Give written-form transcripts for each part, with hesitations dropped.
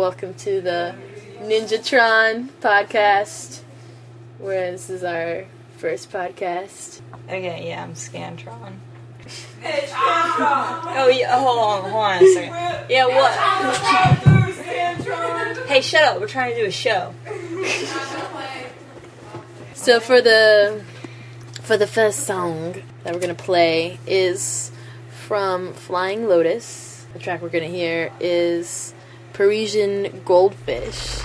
welcome to the Ninjatron podcast, where this is our first podcast. Okay, yeah, I'm Scantron. Hey, Scantron! Oh, yeah, hold on a second. Yeah, what? Hey, shut up, we're trying to do a show. So for the first song that we're going to play is from Flying Lotus. The track we're going to hear is Parisian Goldfish.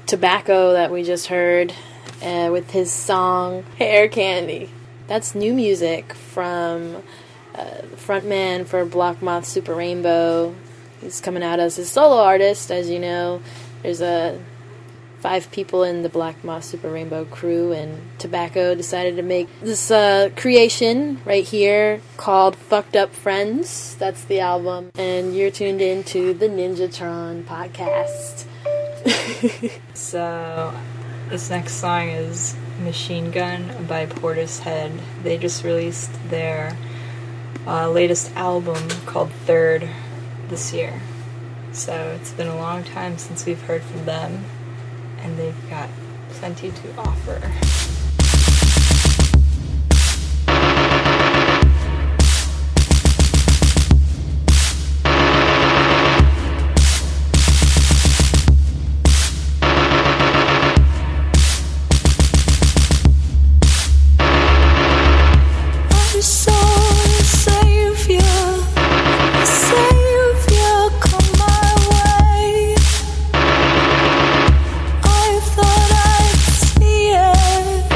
Tobacco that we just heard with his song Hair Candy. That's new music from the frontman for Black Moth Super Rainbow. He's coming out as a solo artist, as you know. There's 5 people in the Black Moth Super Rainbow crew, and Tobacco decided to make this creation right here called Fucked Up Friends. That's the album. And you're tuned in to the Ninjatron podcast. So, this next song is Machine Gun by Portishead. They just released their latest album called Third this year. So, it's been a long time since we've heard from them, and they've got plenty to offer. I thought I'd see it.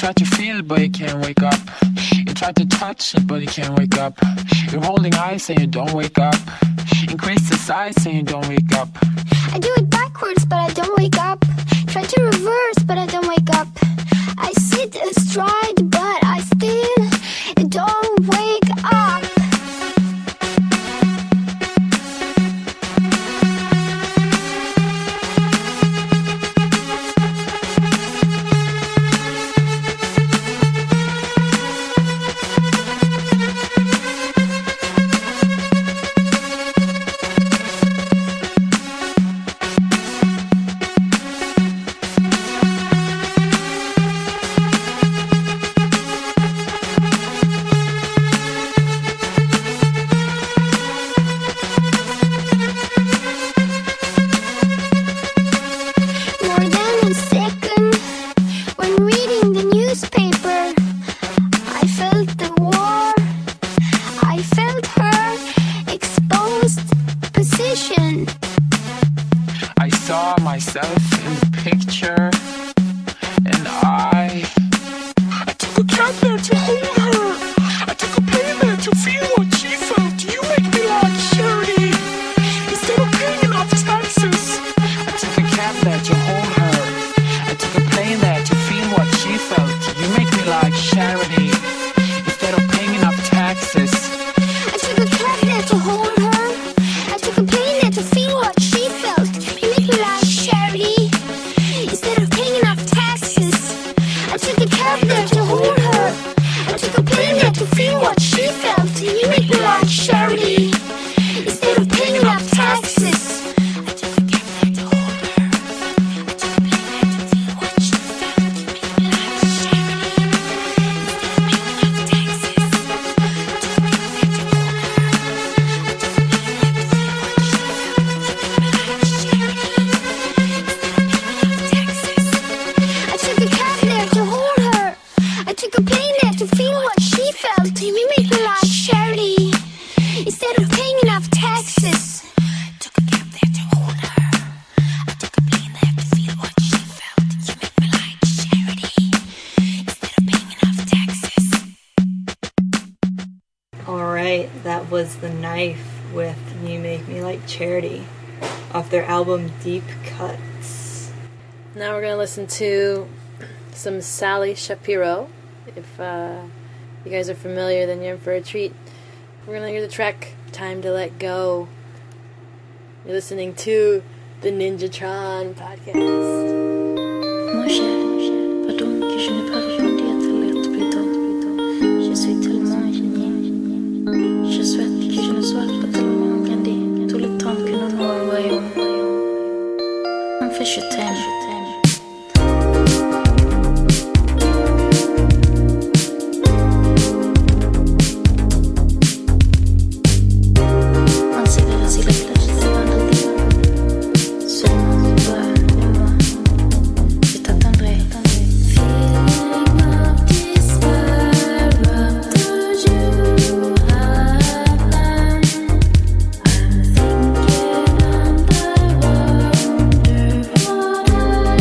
try to feel it, but you can't wake up. You try to touch it, but you can't wake up. You're holding eyes saying you don't wake up. Increase the size saying you don't wake up. I do it backwards, but I don't wake up. Try to reverse, but I don't wake up. I sit astride, but I still don't wake up. That was The Knife with You Make Me Like Charity off their album Deep Cuts. Now we're going to listen to some Sally Shapiro. If you guys are familiar, then you're in for a treat. We're going to hear the track Time to Let Go. You're listening to the Ninjatron podcast. Mon cher, pardon que je n'ai pas répondu à ta lettre plus tôt. Je suis tellement gênée. Je souhaite que je ne sois pas tellement regardée tout le temps que nous nous envoyons. En fait, je t'aime. Thank you.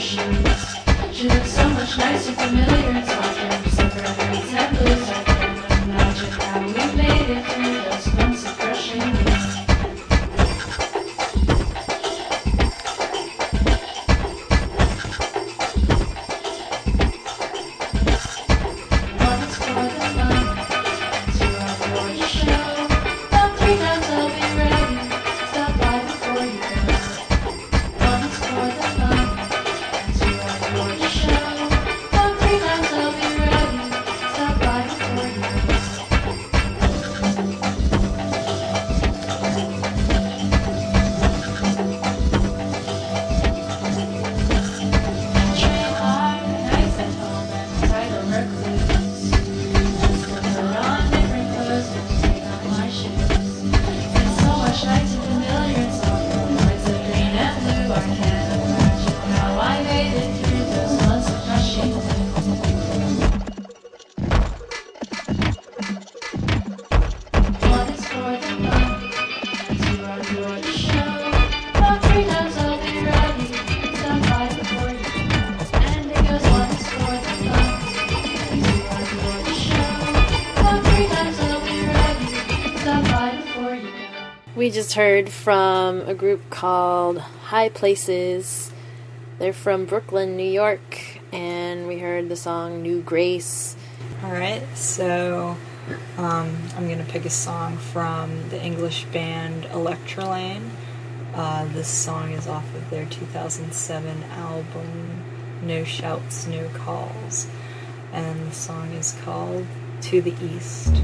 shoes. She looks so much nicer, familiar and softer. Except for her knees and blues. Magic how we made it through those months of crushing you. We just heard from a group called High Places. They're from Brooklyn, New York, and we heard the song New Grace. Alright, so I'm going to pick a song from the English band Electrolane. This song is off of their 2007 album No Shouts, No Calls, and the song is called To the East.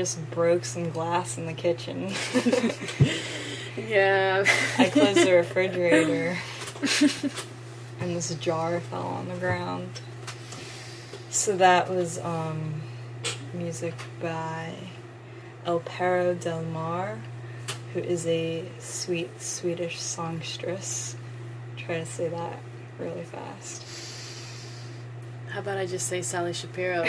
just broke some glass in the kitchen. Yeah. I closed the refrigerator, and this jar fell on the ground. So that was music by El Perro del Mar, who is a sweet Swedish songstress. Try to say that really fast. How about I just say Sally Shapiro?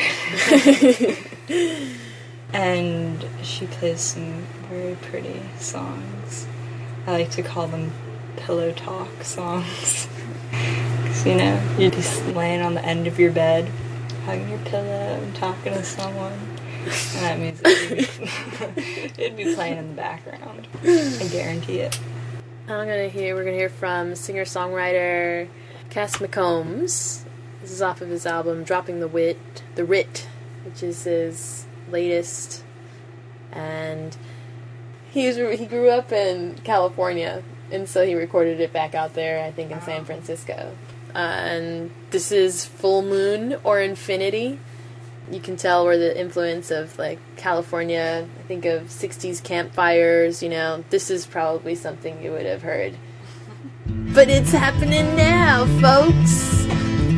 And she plays some very pretty songs. I like to call them pillow talk songs. 'Cause, you know, you're just laying on the end of your bed, hugging your pillow and talking to someone. And that means it'd be playing in the background. I guarantee it. We're gonna hear from singer-songwriter Cass McCombs. This is off of his album Dropping the Writ, which is his latest. And he grew up in California, and so he recorded it back out there, I think in San Francisco. And this is Full Moon or Infinity. You can tell where the influence of, like, California, I think of 60s campfires, you know, this is probably something you would have heard. But it's happening now, folks!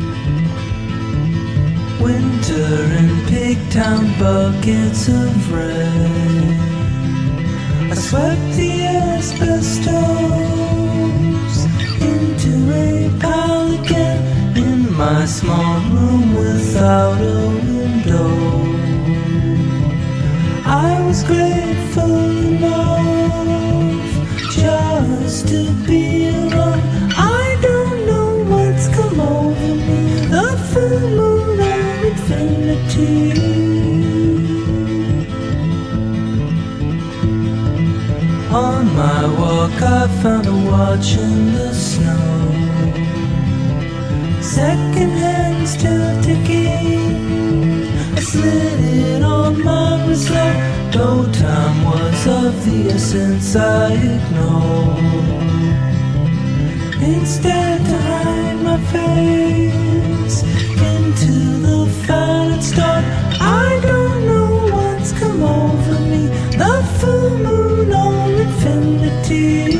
Winter in Pigtown, buckets of rain. I swept the asbestos into a pile again in my small room without a window. I was grateful enough just to be alone. I don't know what's come over me, the full moon of infinity. On my walk I found a watch in the snow. Second hand still ticking. I slid it on my wrist like no time was of the essence. I ignored. Instead to hide my face into the final start. I don't know what's come over me, the full moon or infinity.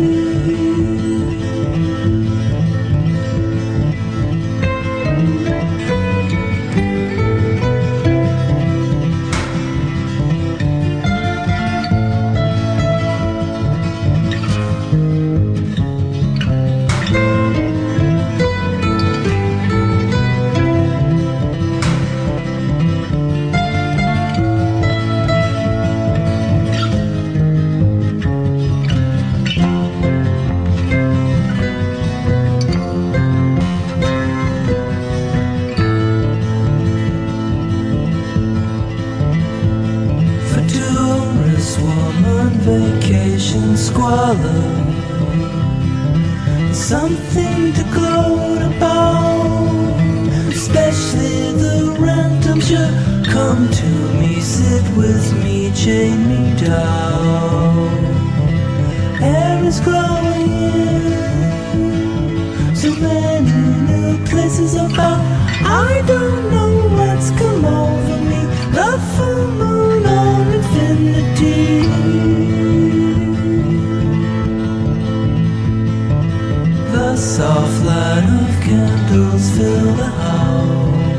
Vacation squalor, something to gloat about, especially the rent. I'm sure come to me, sit with me, chain me down. Air is glowing, so many new places about. I don't know what's come over me, the full moon or infinity. The soft light of candles fill the house.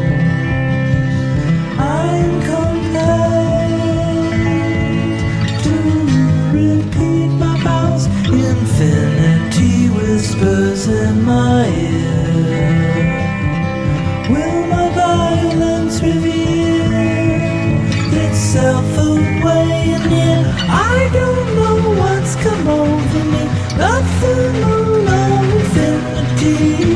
I am compelled to repeat my vows. Infinity whispers in my ear. Will my violence reveal itself away and near? I don't know what's come over me, the full moon of infinity.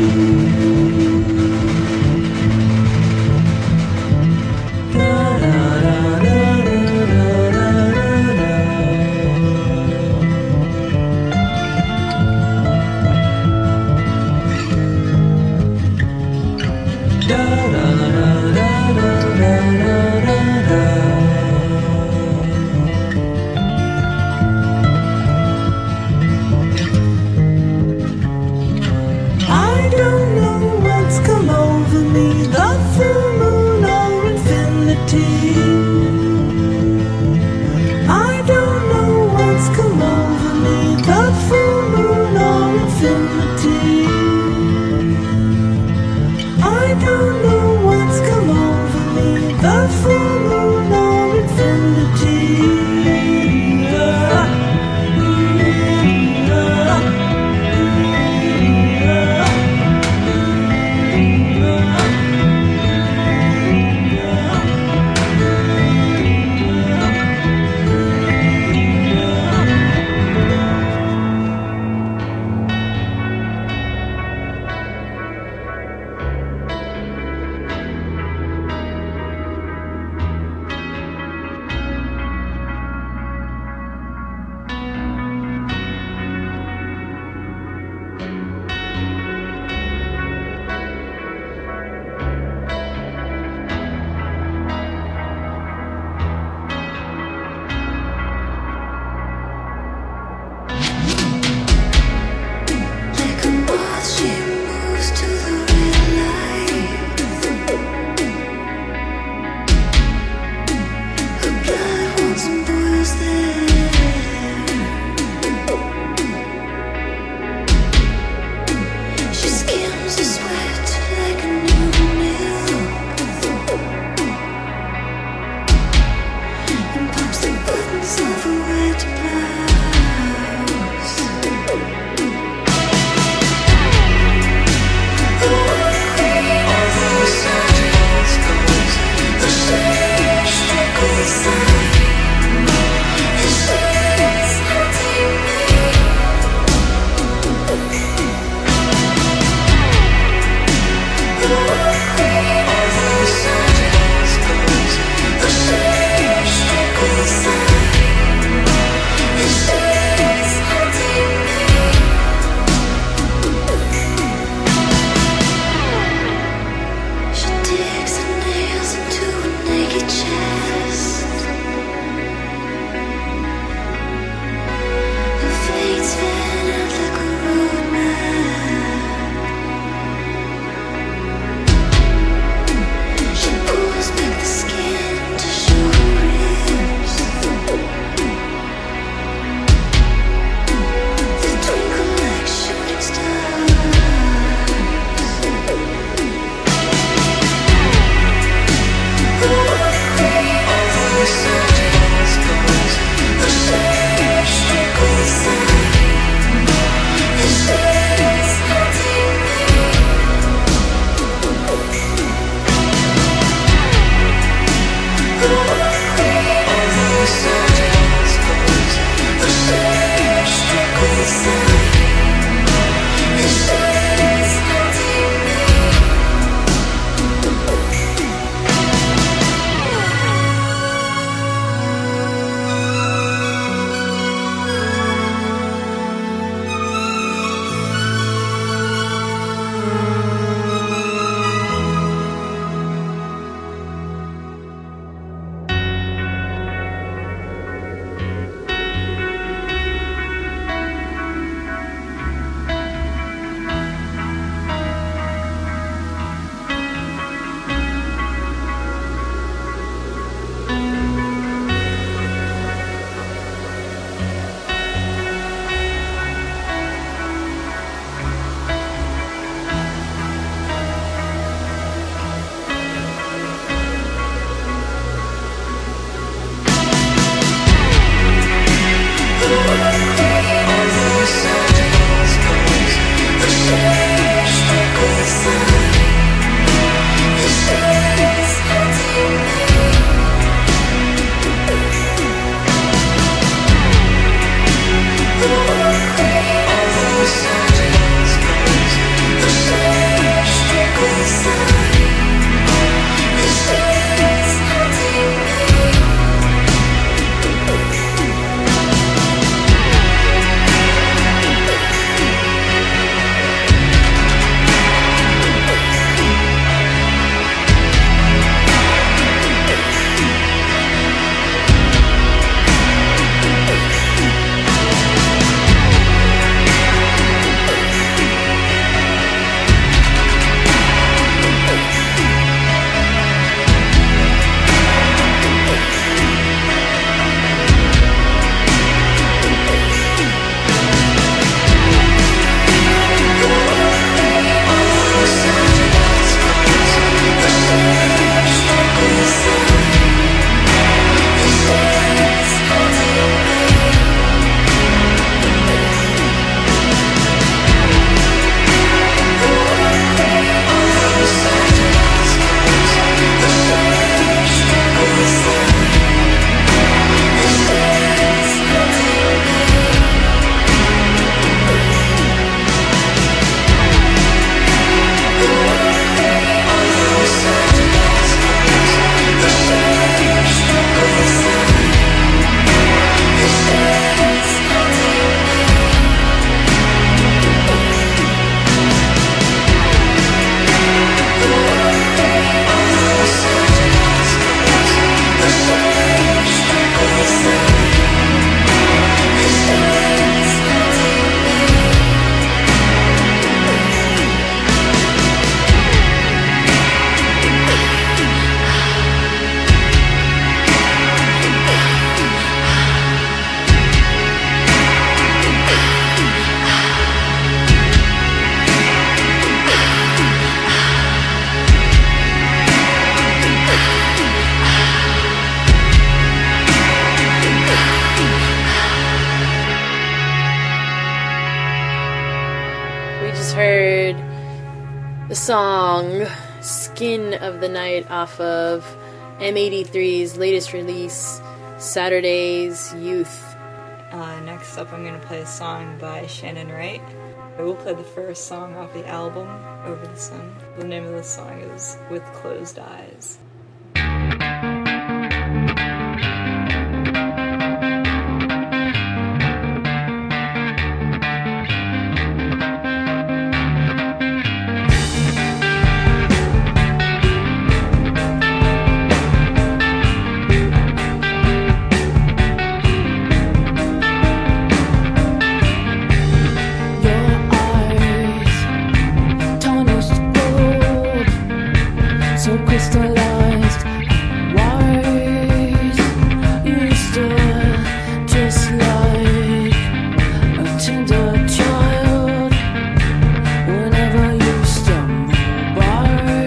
song, Skin of the Night, off of M83's latest release, Saturday's Youth. Next up, I'm going to play a song by Shannon Wright. I will play the first song off the album, Over the Sun. The name of the song is With Closed Eyes. Crystallized wise, you stood just like a tender child whenever you stumble by.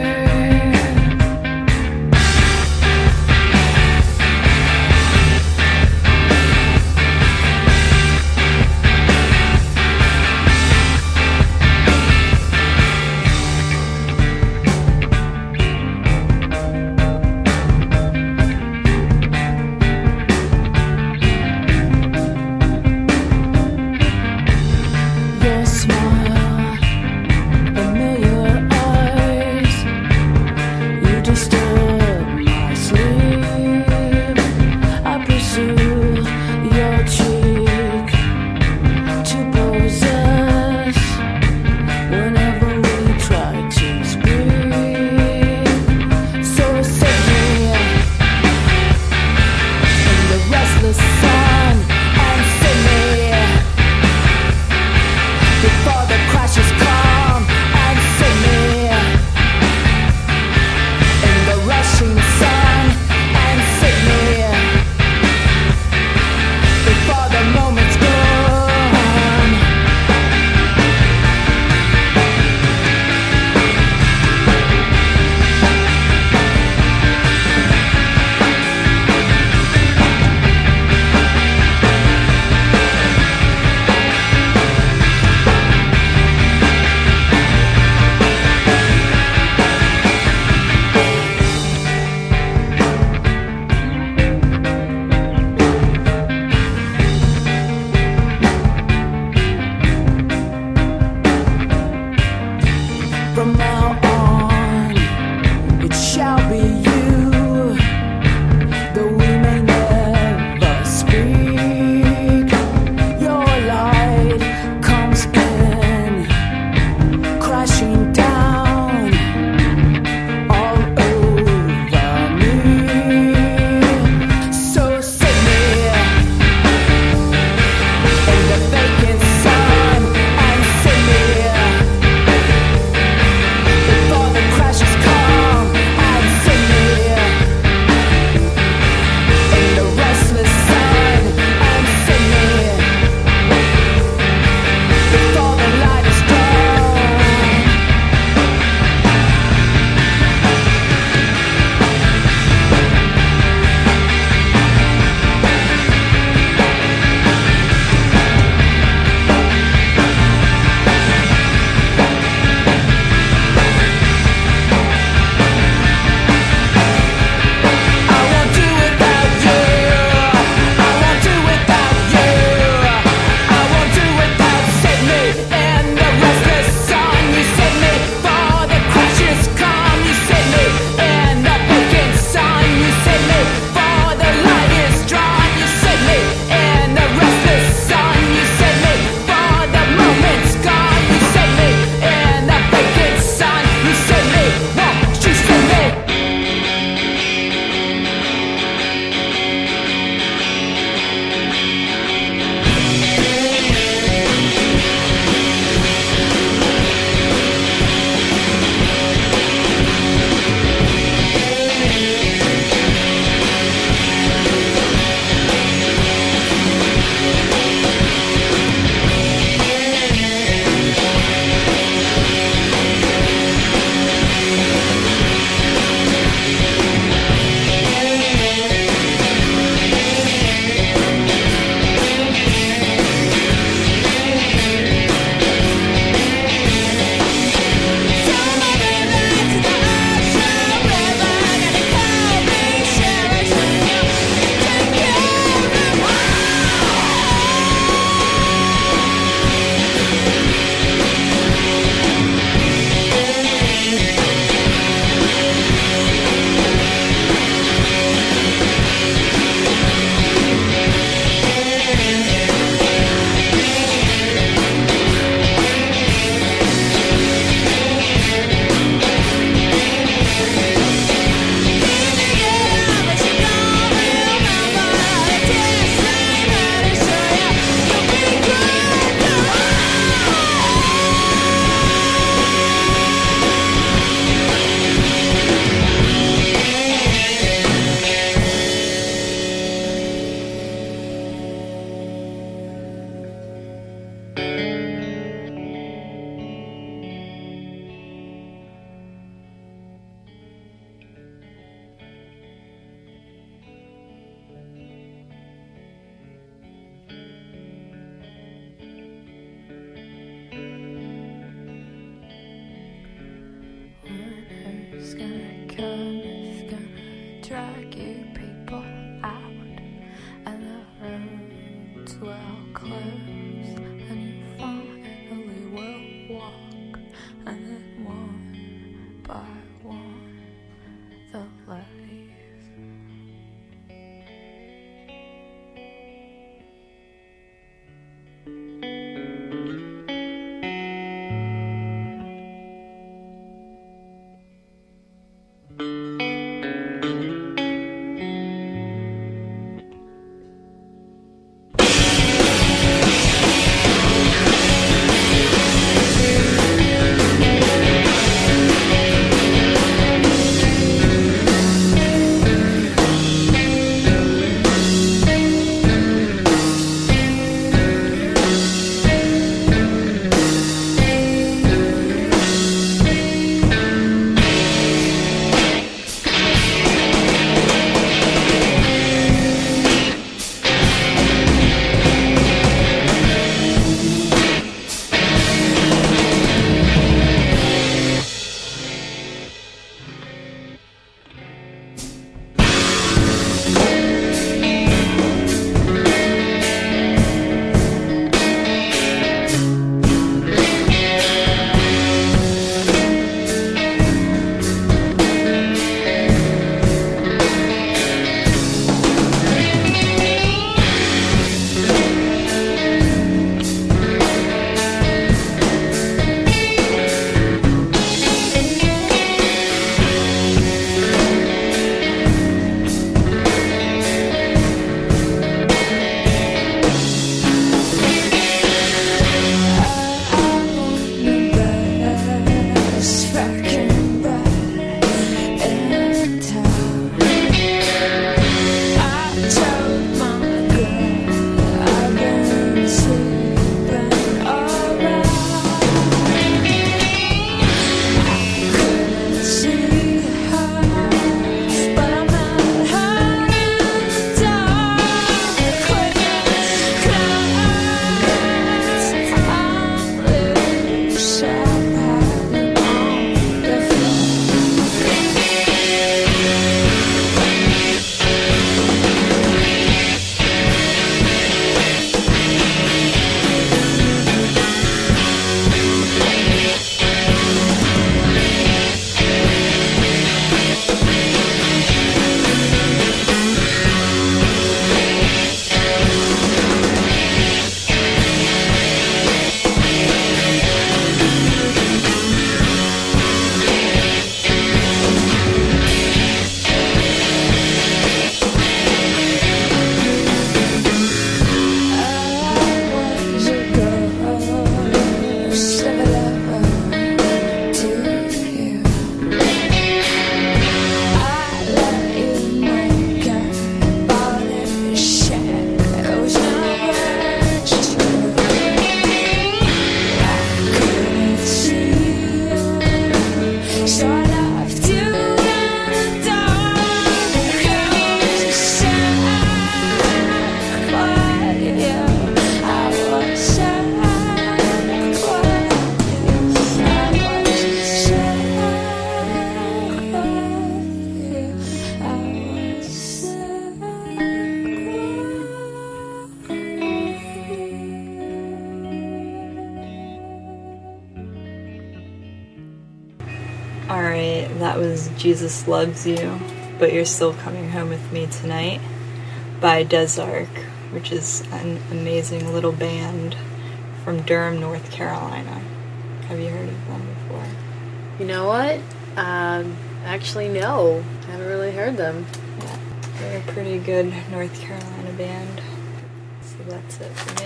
That was Jesus Loves You, But You're Still Coming Home With Me Tonight by Desark, which is an amazing little band from Durham, North Carolina. Have you heard of them before? You know what? Actually, no. I haven't really heard them. Yeah, they're a pretty good North Carolina band. So that's it for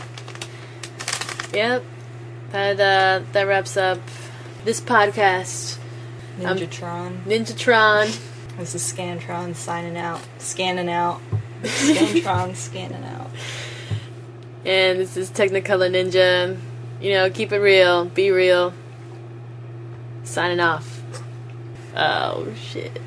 me. Yep. That wraps up this podcast. Ninjatron. Ninjatron. This is Scantron signing out. Scanning out. Scantron scanning out. And this is Technicolor Ninja. You know, keep it real. Be real. Signing off. Oh, shit.